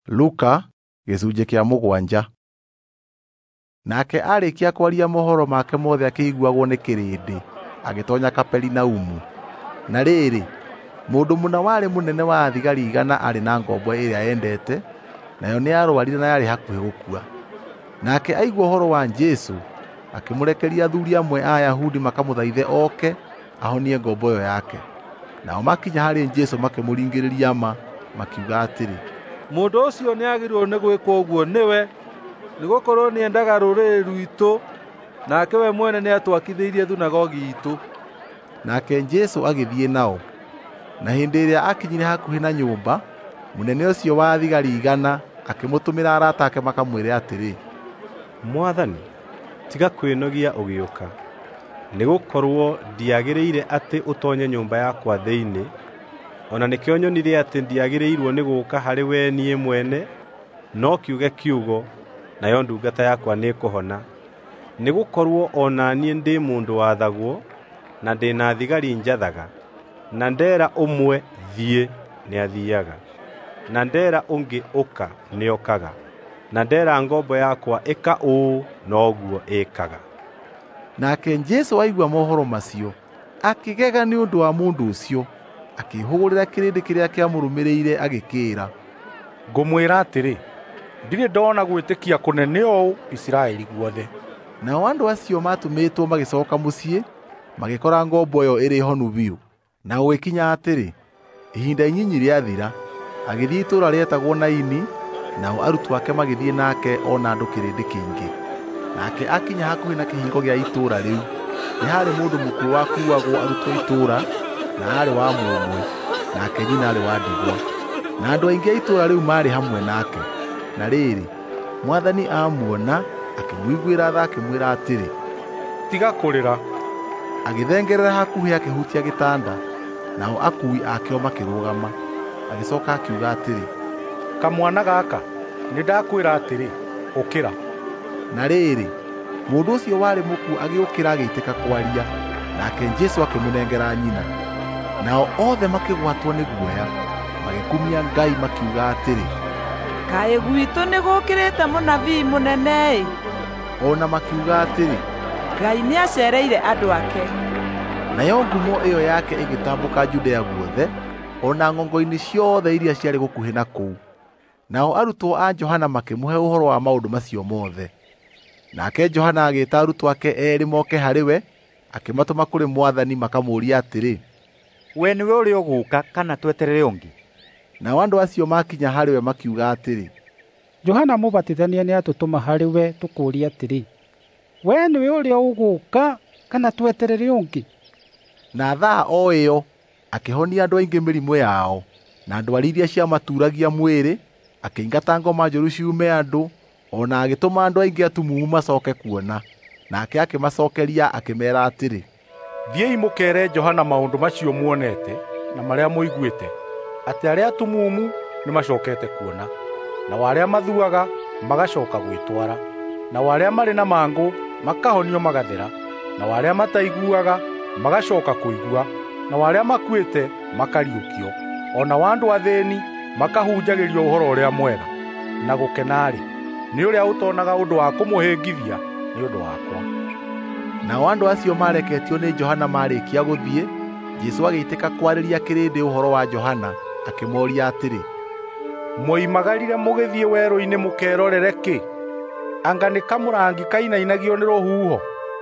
Luka gĩcunjĩ kĩa 7. Nake arĩkia kwaria mohoro make mothe akĩiguagwo nĩ kĩrĩndĩ, agĩtonya Kaperinaumu. Na rĩrĩ, mũndũ mũna warĩ mũnene wa thigari 100 arĩ na ngombo ĩrĩa endete, nayo nĩarwarire na yarĩ hakuhĩ gũkua. Nake aigua ũhoro wa Jesũ, akĩmũrekeria athuuri amwe a Ayahudi makamũthaithe oke ahonie ngombo ĩyo yake. Nao makinya harĩ Jesũ makĩmũringĩrĩria ma, makiuga atĩrĩ, mũndũ ũcio nĩagĩrĩirwo nĩ gwĩkwo ũguo nĩwe, nĩgũkorwo nĩendaga rũrĩrĩ rwitũ, nake we mwene nĩatwakithĩirie thunagogi itũ. Nake Jesũ agĩthiĩ nao. Na hĩndĩ ĩrĩa akinyire hakuhĩ na nyũmba, mũnene ũcio wa thigari 100 akĩmũtũmĩra arata ake makamwĩre atĩrĩ, Mwathani, tiga kwĩnogia ũgĩũka, nĩgũkorwo ndiagĩrĩire atĩ ũtonye nyũmba yakwa thĩinĩ, ona nĩkĩo nyonire atĩ ndiagĩrĩirwo nĩ gũũka harĩ we niĩ mwene, no kiuge kiugo, nayo ndungata yakwa nĩkũhona. Nĩgũkorwo ona niĩ ndĩ mũndũ wathagwo, na ndĩ na thigari njathaga, na ndera ũmwe thiĩ nĩathiiaga, na ndera ũngĩ ũka nĩokaga, na ndera ngombo yakwa ĩka ũũ noguo ĩkaga. Nake Jesũ aigua mohoro macio, akĩgega nĩ ũndũ wa mũndũ ũcio, akĩhũgũrĩra kĩrĩndĩ kĩrĩa kĩamũrũmĩrĩire agĩkĩĩra, ngũmwĩra atĩrĩ, ndirĩ ndona gwĩtĩkia kũnene ũũ Isiraeli guothe. Nao andũ acio matũmĩtwo magĩcoka mũciĩ, magĩkora ngombo ĩyo ĩrĩ honu biũ. Na gũgĩkinya atĩrĩ, ihinda inyinyi rĩathira, agĩthiĩ itũũra rĩetagwo Naini, nao arutwo ake magĩthiĩ nake ona andũ kĩrĩndĩ kĩingĩ. Nake akinya hakuhĩ na kĩhingo gĩa itũũra rĩu, nĩ harĩ mũndũ mũkuũ wakuuagwo arutwo itũũra, na arĩ wa mũmwe, nake nyina arĩ wa ndigwa. Na andũ aingĩ a itũũra rĩu maarĩ hamwe nake. Na rĩrĩ, Mwathani amuona, akĩmũiguĩra tha akĩmwĩra atĩrĩ, tiga kũrĩra. Agĩthengerera hakuhĩ akĩhutia gĩtanda, nao akui akĩo makĩrũgama. Agĩcooka akiuga atĩrĩ, kamwana gaka, nĩndakwĩra atĩrĩ, ũkĩra. Na rĩrĩ, mũndũ ũcio warĩ mũkuũ agĩũkĩra agĩitĩka kwaria, nake Jesũ akĩmũnengera nyina. Nao othe makĩgwatwo nĩ guoya, magĩkumia Ngai makiuga atĩrĩ, kaĩ gwitũ nĩ gũkĩrĩte mũnabii mũnene-ĩ! Ona makiuga atĩrĩ, Ngai nĩacereire andũ ake. Nayo ngumo ĩyo yake ĩgĩtambũka Judea guothe, ona ng'ongo-inĩ ciothe iria ciarĩ gũkuhĩ na kũu. Nao arutwo a Johana makĩmũhe ũhoro wa maũndũ macio mothe. Nake Johana agĩĩta arutwo ake eerĩ moke harĩ we, akĩmatũma kũrĩ Mwathani makamũũria atĩrĩ, we nĩwe ũrĩ ũgũũka kana tweterere ũngĩ? Nao andũ acio makinya harĩ we makiuga atĩrĩ, Johana Mũbatithania nĩatũtũma harĩ we tũkũũria atĩrĩ, we nĩwe ũrĩa ũgũũka kana tweterere ũngĩ? Na thaa o ĩyo akĩhonia andũ aingĩ mĩrimũ yao, na ndwari iria ciamaturagia mwĩrĩ, akĩingata ngoma njũru ciume andũ, ona agĩtũma andũ aingĩ atumumu macooke kuona. Nake akĩmacokeria akĩmeera atĩrĩ, thiĩi mũkeere Johana maũndũ macio muonete na marĩa mũiguĩte, atĩ arĩa atumumu nĩmacokete kuona, na arĩa mathuaga magacooka gwĩtwara, na arĩa marĩ na mangũ makahonio magathera, na arĩa mataiguaga magacooka kũigua, na arĩa makuĩte makariũkio, ona andũ athĩĩni makahunjagĩrio ũhoro ũrĩa mwega. Na gũkena-rĩ, nĩ ũrĩa ũtonaga ũndũ wa kũmũhĩngithia nĩ ũndũ wakwa. Nao andũ acio mareketio nĩ Johana marĩkia gũthiĩ, Jesũ agĩitĩka kwarĩria kĩrĩndĩ ũhoro wa Johana, akĩmooria atĩrĩ, moimagarire mũgĩthiĩ werũ-inĩ mũkerorere kĩ? Anga nĩ kamũrangi kainainagio nĩ rũhuho?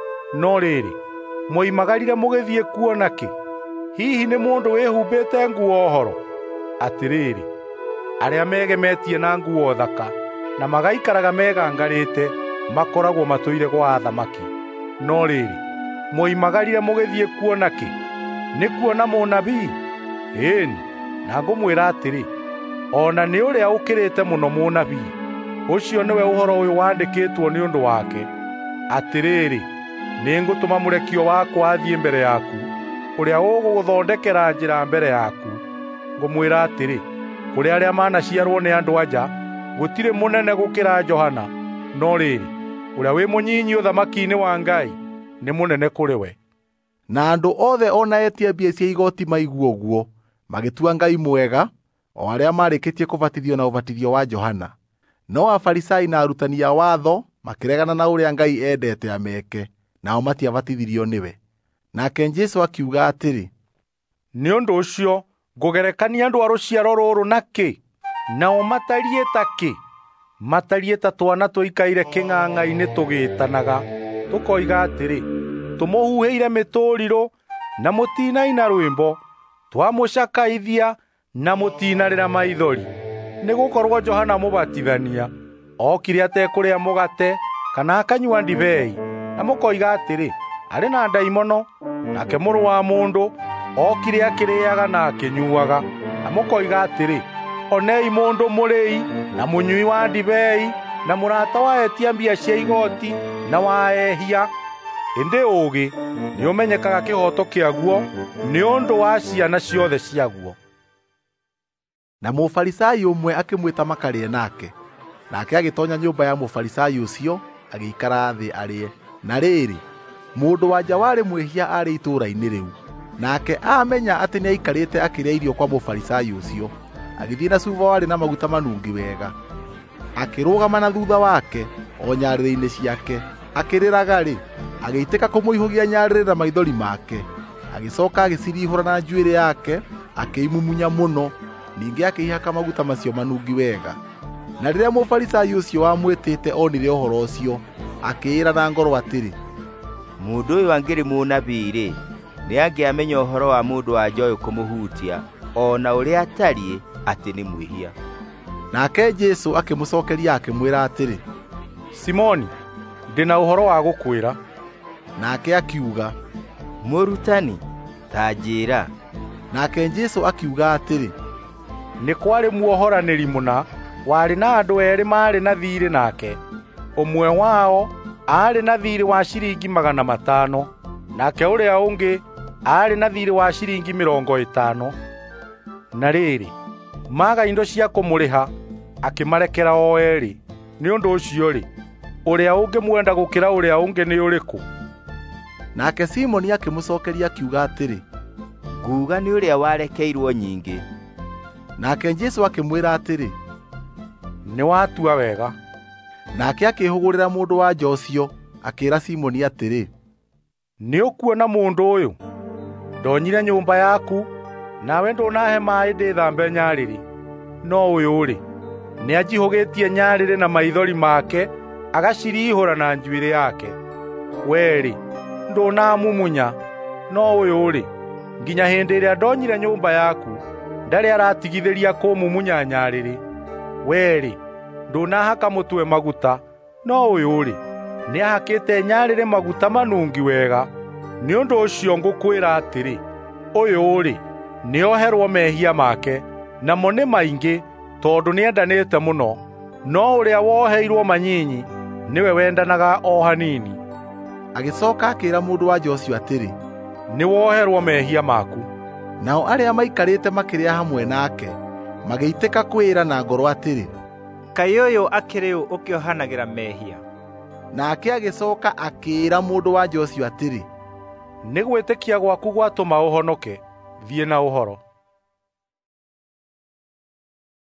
No rĩrĩ, moimagarire mũgĩthiĩ kuona kĩ? Hihi nĩ mũndũ wĩhumbĩte nguo horo? Atĩrĩrĩ, arĩa megemetie na nguo thaka na magaikaraga megangarĩte makoragwo matũire gwa athamaki. No rĩrĩ, moimagarire mũgĩthiĩ kuona kĩ? Nĩ kuona mũnabii? Ĩĩni, na ngũmwĩra atĩrĩ, ona nĩ ũrĩa ũkĩrĩte mũno mũnabii. Ũcio nĩwe ũhoro ũyũ wandĩkĩtwo nĩ ũndũ wake, atĩrĩrĩ, nĩngũtũma mũrekio wakwa athiĩ mbere yaku, ũrĩa ũgũgũthondekera njĩra mbere yaku. Ngũmwĩra atĩrĩ, kũrĩ arĩa manaciarwo nĩ andũ-a-nja, gũtirĩ mũnene gũkĩra Johana, no rĩrĩ, ũrĩa wĩ mũnyinyi ũthamaki-inĩ wa Ngai nĩ mũnene kũrĩ we. Na andũ othe ona etia mbia cia igoti maigua ũguo, magĩtua Ngai mwega, o arĩa marĩkĩtie kũbatithio na ũbatithio wa Johana. No Afarisai na arutani a watho makĩregana na ũrĩa Ngai endete ameke, nao matiabatithirio nĩwe. Nake Jesũ akiuga atĩrĩ, nĩ ũndũ ũcio ngũgerekania andũ a rũciaro rũrũ na kĩ? Nao matariĩ ta kĩ? Matariĩ ta twana tũikaire kĩng'ang'a-inĩ tũgĩĩtanaga, tũkoiga atĩrĩ, tũmũhuhĩire mĩtũrirũ na mũtinaina rwĩmbo, twamũcakaithia na mũtinarĩra maithori. Nĩgũkorwo Johana Mũbatithania okire atekũrĩa mũgate kana akanyua ndibei, na mũkoiga atĩrĩ, arĩ na ndaimono. Nake Mũrũ wa Mũndũ okire akĩrĩaga na akĩnyuaga, na mũkoiga atĩrĩ, onei mũndũ mũrĩi na mũnyui wa ndibei na mũrata wa etia mbia cia igoti na wa ehia. Ĩndĩ ũũgĩ nĩũmenyekaga kĩhoto kĩaguo nĩ ũndũ wa ciana ciothe ciaguo. Na Mũfarisai ũmwe akĩmwĩta makarĩe nake. Nake agĩtonya nyũmba ya Mũfarisai ũcio, agĩikara thĩ arĩe. Na rĩrĩ, mũndũ-wa-nja warĩ mwĩhia arĩ itũũra-inĩ rĩu. Nake amenya atĩ nĩaikarĩte akĩrĩa irio kwa Mũfarisai ũcio, agĩthiĩ na cuba warĩ na maguta manungi wega. Akĩrũgama na thutha wake o nyarĩrĩ-inĩ ciake, akĩrĩraga-rĩ, agĩitĩka kũmũihũgia nyarĩrĩ na maithori make. Agĩcooka agĩcirihũra na njuĩrĩ yake, akĩimumunya mũno, ningĩ akĩihaka maguta macio manungi wega. Na rĩrĩa Mũfarisai ũcio wamwĩtĩte onire ũhoro ũcio, akĩĩra na ngoro atĩrĩ, mũndũ ũyũ angĩrĩ mũnabii-rĩ, nĩangĩamenya ũhoro wa mũndũ-wa-nja ũyũ kũmũhutia, o na ũrĩa atariĩ atĩ nĩ mwĩhia. Nake Jesũ akĩmũcokeria akĩmwĩra atĩrĩ, Simoni, ndĩ na ũhoro wa gũkwĩra. Nake akiuga, Mũrutani, ta njĩra. Nake Jesũ akiuga atĩrĩ, nĩ kwarĩ muohoranĩri mũna warĩ na andũ erĩ marĩ na thiirĩ nake. Ũmwe wao aarĩ na thiirĩ wa ciringi 500, nake ũrĩa ũngĩ aarĩ na thiirĩ wa ciringi 50. Na rĩrĩ, maga indo cia kũmũrĩha, akĩmarekera o erĩ. Nĩ ũndũ ũcio-rĩ, ũrĩa ũngĩmwenda gũkĩra ũrĩa ũngĩ nĩ ũrĩkũ? Nake Simoni akĩmũcokeria akiuga atĩrĩ, nguuga nĩ ũrĩa warekeirwo nyingĩ. Nake Jesũ akĩmwĩra atĩrĩ, nĩ watua wega. Nake akĩhũgũrĩra mũndũ-wa-nja ũcio, akĩĩra Simoni atĩrĩ, nĩ ũkuona mũndũ ũyũ? Ndonyire nyũmba yaku, nawe ndũnahe maaĩ ndĩthambe nyarĩrĩ. No ũyũ-rĩ, nĩanjihũgĩtie nyarĩrĩ na maithori make, agacirihũra na njuĩrĩ yake. We-rĩ, ndũnamumunya. No ũyũ-rĩ, nginya hĩndĩ ĩrĩa ndonyire nyũmba yaku, ndarĩ aratigithĩria kũmumunya nyarĩrĩ. We-rĩ, ndũnahaka mũtwe maguta. No ũyũ-rĩ, nĩahakĩte nyarĩrĩ maguta manungi wega. Nĩ ũndũ ũcio ngũkwĩra atĩrĩ, ũyũ-rĩ, nĩoherwo mehia make, namo nĩ maingĩ, tondũ nĩendanĩte mũno. No ũrĩa woheirwo manyinyi, nĩwe wendanaga o hanini. Agĩcooka akĩĩra mũndũ-wa-nja ũcio atĩrĩ, nĩ woherwo mehia maku. Nao arĩa maikarĩte makĩrĩa hamwe nake, magĩitĩka kwĩra na ngoro atĩrĩ, kaĩ ũyũ akĩrĩ ũ ũkĩohanagĩra mehia? Nake agĩcooka akĩĩra mũndũ-wa-nja ũcio atĩrĩ, nĩ gwĩtĩkia gwaku gwatũma ũhonoke, thiĩ na ũhoro.